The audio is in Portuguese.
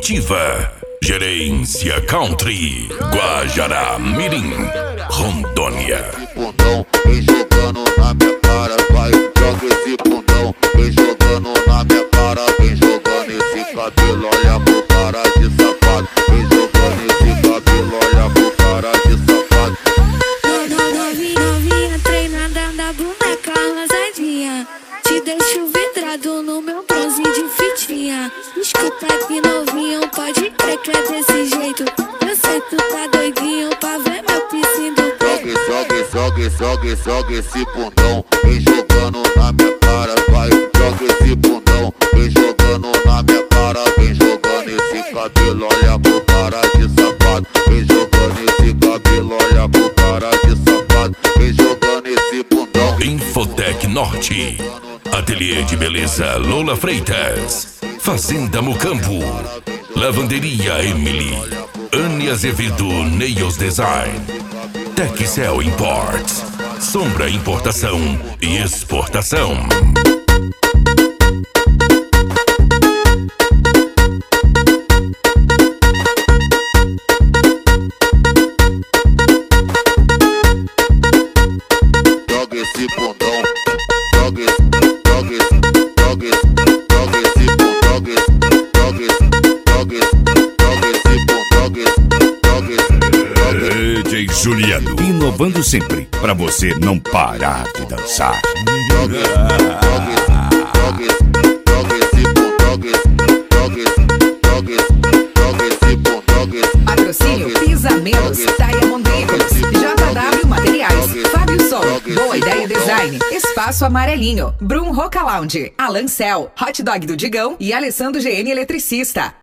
Esportiva. Gerência Country, Guajará Mirim, Rondônia. Bundão, vem jogando na minha cara, vai, joga esse bundão. Vem jogando na minha cara, vem jogando esse cabelo, olha pro cara de safado. Vem jogando esse cabelo, olha pro cara de safado. Novinha treinada na boneca rosadinha, te deixo vidrado no meu bronze de fitinha. Escuta aqui novinho, pode crer que é desse jeito. Eu sei tu tá doidinho pra ver meu piscino do peito. Joga esse bundão, vem jogando na minha cara, vai, joga esse bundão. Vem jogando na minha cara, vem jogando esse cabelo, olha pro cara de safado. Vem jogando esse cabelo, olha pro cara de safado. Vem jogando esse bundão. Infotec Norte, Ateliê de Beleza Lola Freitas, Fazenda Mucambo, Lavanderia Emily, Anne Azevedo Nails Design, Texcel Imports, Sombra Importação e Exportação. Joga esse bundão, joga esse bundão, DJ Juliano, inovando sempre, pra você não parar de dançar. Patrocínio Pisa Menos, Diamond Veículos, JW Materiais, Fábio Sol, Boa Ideia Design, Espaço Amarelinho, Brum Roca Lounge, Alan Cell, Hot Dog do Digão e Alessandro GN Eletricista.